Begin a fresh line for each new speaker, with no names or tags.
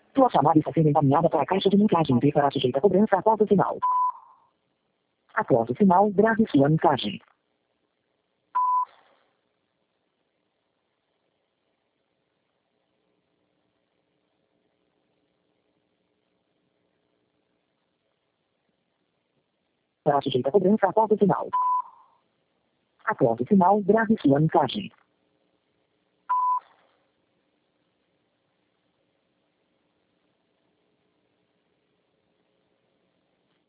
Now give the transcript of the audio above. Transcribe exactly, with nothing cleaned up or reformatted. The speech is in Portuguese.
Sua chamada está sendo encaminhada para a caixa de mensagem e será sujeita a cobrança após o sinal. Após o sinal, grave sua mensagem. Será sujeita a cobrança após o sinal. Após o sinal, grave sua mensagem.